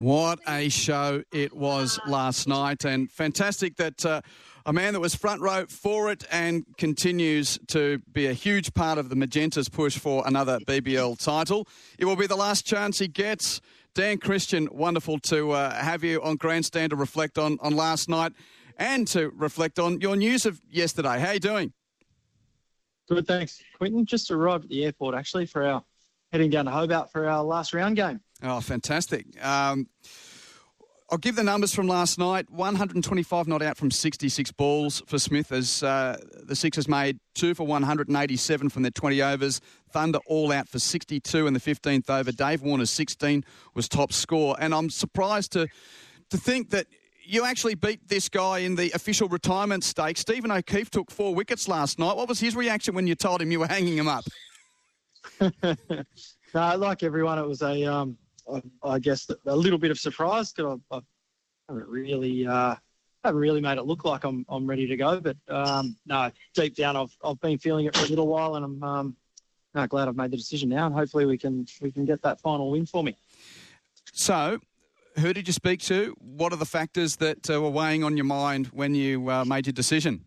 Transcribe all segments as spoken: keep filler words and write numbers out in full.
What a show it was last night, and fantastic that uh, a man that was front row for it and continues to be a huge part of the Magentas push for another B B L title. It will be the last chance he gets. Dan Christian, wonderful to uh, have you on Grandstand to reflect on, on last night and to reflect on your news of yesterday. How are you doing? Good, thanks, Quinton. Just arrived at the airport, actually, for our heading down to Hobart for our last round game. Oh, fantastic. Um, I'll give the numbers from last night. one hundred twenty-five not out from sixty-six balls for Smith as uh, the Sixers made two for one hundred eighty-seven from their twenty overs. Thunder all out for sixty-two in the fifteenth over. Dave Warner's sixteen was top score. And I'm surprised to to think that you actually beat this guy in the official retirement stakes. Stephen O'Keefe took four wickets last night. What was his reaction when you told him you were hanging him up? No, like everyone, it was a, um, I, I guess, a little bit of surprise because I, I haven't really, uh, haven't really made it look like I'm, I'm ready to go. But um, no, deep down, I've, I've been feeling it for a little while, and I'm um, no, glad I've made the decision now, and hopefully we can, we can get that final win for me. So, who did you speak to? What are the factors that uh, were weighing on your mind when you uh, made your decision?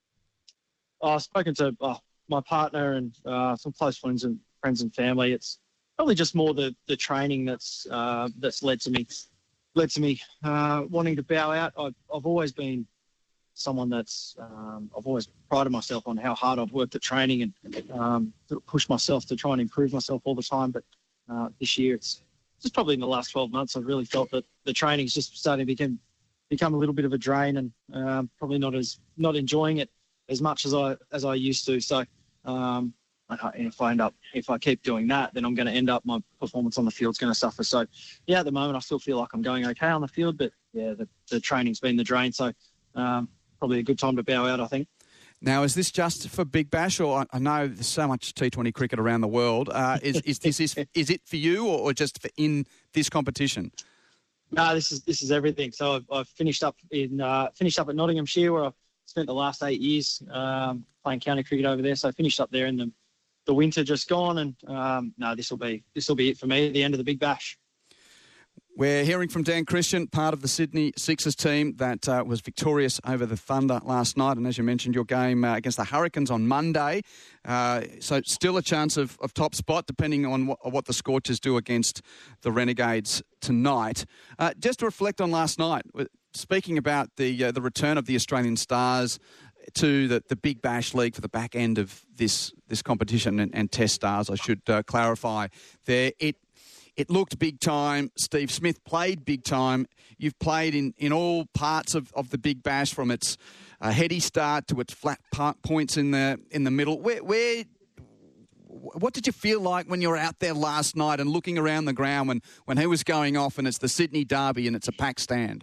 I've spoken to uh, my partner and uh, some close friends and friends and family. It's probably just more the, the training that's uh, that's led to me led to me uh, wanting to bow out. I've, I've always been someone that's um, I've always prided myself on how hard I've worked at training and um, pushed myself to try and improve myself all the time. But uh, this year, it's just probably in the last twelve months, I've really felt that the training is just starting to become become a little bit of a drain, and um, probably not as not enjoying it as much as I as I used to. So. Um, And if I end up, if I keep doing that, then I'm going to end up, my performance on the field's going to suffer. So, yeah, at the moment, I still feel like I'm going okay on the field, but yeah, the, the training's been the drain. So, um, probably a good time to bow out, I think. Now, is this just for Big Bash, or I know there's so much T twenty cricket around the world? Uh, is is this is, is it for you, or, or just for in this competition? No, this is this is everything. So I've, I've finished up in uh, finished up at Nottinghamshire, where I've spent the last eight years um, playing county cricket over there. So I finished up there in the the winter just gone, and um, no, this will be this will be it for me at the end of the Big Bash. We're hearing from Dan Christian, part of the Sydney Sixers team that uh, was victorious over the Thunder last night, and as you mentioned, your game uh, against the Hurricanes on Monday. Uh, so still a chance of, of top spot, depending on what, what the Scorchers do against the Renegades tonight. Uh, just to reflect on last night, speaking about the uh, the return of the Australian Stars to the, the Big Bash League for the back end of this this competition, and, and Test Stars, I should uh, clarify there. It it looked big time. Steve Smith played big time. You've played in, in all parts of, of the Big Bash, from its uh, heady start to its flat part points in the in the middle. Where where what did you feel like when you were out there last night and looking around the ground when, when he was going off and it's the Sydney Derby and it's a packed stand?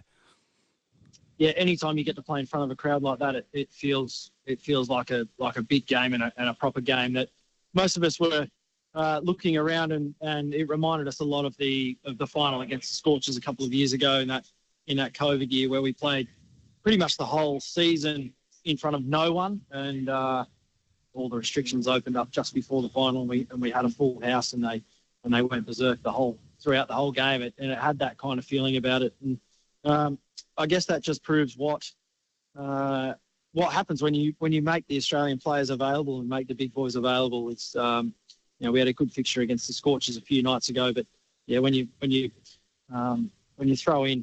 Yeah, anytime you get to play in front of a crowd like that, it, it feels it feels like a like a big game and a, and a proper game that most of us were uh, looking around, and, and it reminded us a lot of the of the final against the Scorchers a couple of years ago in that in that COVID year, where we played pretty much the whole season in front of no one, and uh, all the restrictions opened up just before the final, and we and we had a full house, and they and they went berserk the whole throughout the whole game, it, and it had that kind of feeling about it. And um, I guess that just proves what uh, what happens when you when you make the Australian players available and make the big boys available. It's um, you know, we had a good fixture against the Scorchers a few nights ago, but yeah, when you when you um, when you throw in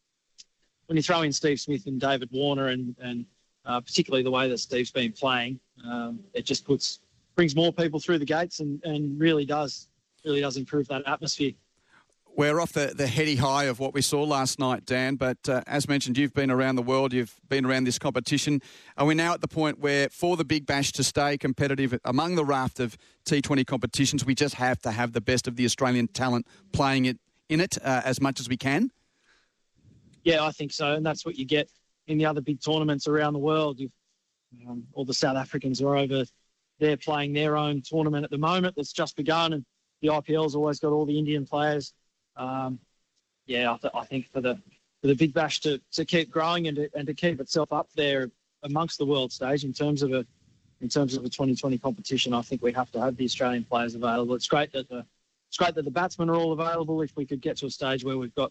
when you throw in Steve Smith and David Warner, and and uh, particularly the way that Steve's been playing, um, it just puts brings more people through the gates, and, and really does really does improve that atmosphere. We're off the, the heady high of what we saw last night, Dan, but uh, as mentioned, you've been around the world, you've been around this competition. Are we now at the point where, for the Big Bash to stay competitive among the raft of T twenty competitions, we just have to have the best of the Australian talent playing it in it uh, as much as we can? Yeah, I think so, and that's what you get in the other big tournaments around the world. You've, um, all the South Africans are over there playing their own tournament at the moment that's just begun, and the I P L's always got all the Indian players. Um, yeah, I, th- I think for the for the Big Bash to, to keep growing and to, and to keep itself up there amongst the world stage in terms of a in terms of a twenty twenty competition, I think we have to have the Australian players available. It's great that the it's great that the batsmen are all available. If we could get to a stage where we've got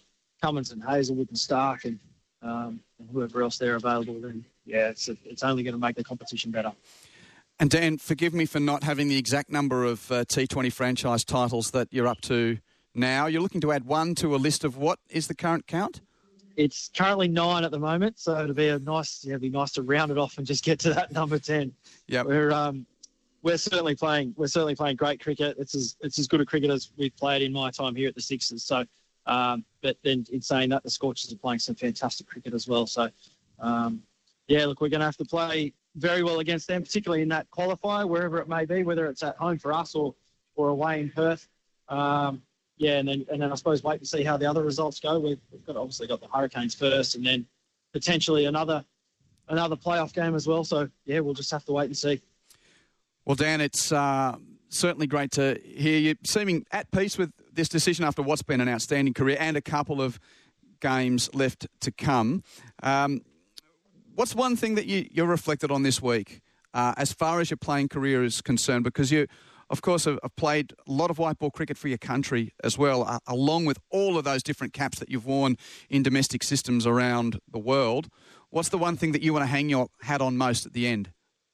Cummins and Hazelwood and Stark and, um, and whoever else they're available, then yeah, it's it's only going to make the competition better. And Dan, forgive me for not having the exact number of uh, T twenty franchise titles that you're up to now. You're looking to add one to a list of what is the current count? It's currently nine at the moment, so it'll be a nice, yeah, it'd be nice to round it off and just get to that number ten. Yeah, we're um, we're certainly playing, we're certainly playing great cricket. It's as it's as good a cricket as we've played in my time here at the Sixers. So, um, but then in saying that, the Scorchers are playing some fantastic cricket as well. So, um, yeah, look, we're going to have to play very well against them, particularly in that qualifier, wherever it may be, whether it's at home for us or or away in Perth. Um, yeah, and then and then I suppose wait and see how the other results go. We've, we've got obviously got the Hurricanes first, and then potentially another another playoff game as well. So yeah, we'll just have to wait and see. Well, Dan, it's uh, certainly great to hear you seeming at peace with this decision after what's been an outstanding career and a couple of games left to come. Um, What's one thing that you, you're reflected on this week uh, as far as your playing career is concerned? Because you, of course, have, have played a lot of white ball cricket for your country as well, uh, along with all of those different caps that you've worn in domestic systems around the world. What's the one thing that you want to hang your hat on most at the end?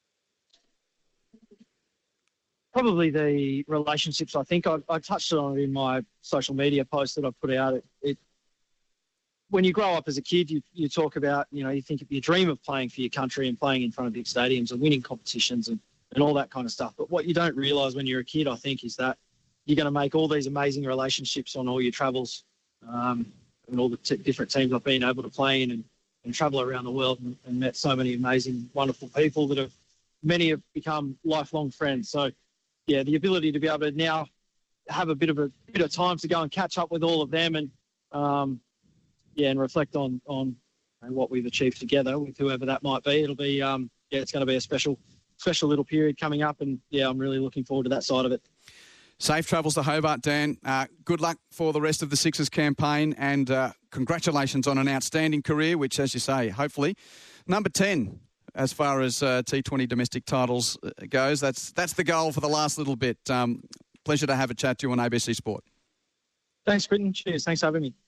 Probably the relationships. I think I, I touched on it in my social media post that I put out. It, it When you grow up as a kid, you, you talk about, you know, you think of your dream of playing for your country and playing in front of big stadiums and winning competitions and, and all that kind of stuff. But what you don't realise when you're a kid, I think, is that you're going to make all these amazing relationships on all your travels um, and all the t- different teams I've been able to play in and, and travel around the world and, and met so many amazing, wonderful people that have, many have become lifelong friends. So, yeah, the ability to be able to now have a bit of a bit of time to go and catch up with all of them and, um, yeah, and reflect on on what we've achieved together with whoever that might be. It'll be, um, yeah, it's going to be a special, special little period coming up, and yeah, I'm really looking forward to that side of it. Safe travels to Hobart, Dan. Uh, good luck for the rest of the Sixers campaign, and uh, congratulations on an outstanding career, which, as you say, hopefully number ten as far as uh, T twenty domestic titles goes. That's that's the goal for the last little bit. Um, pleasure to have a chat to you on A B C Sport. Thanks, Britton. Cheers. Thanks for having me.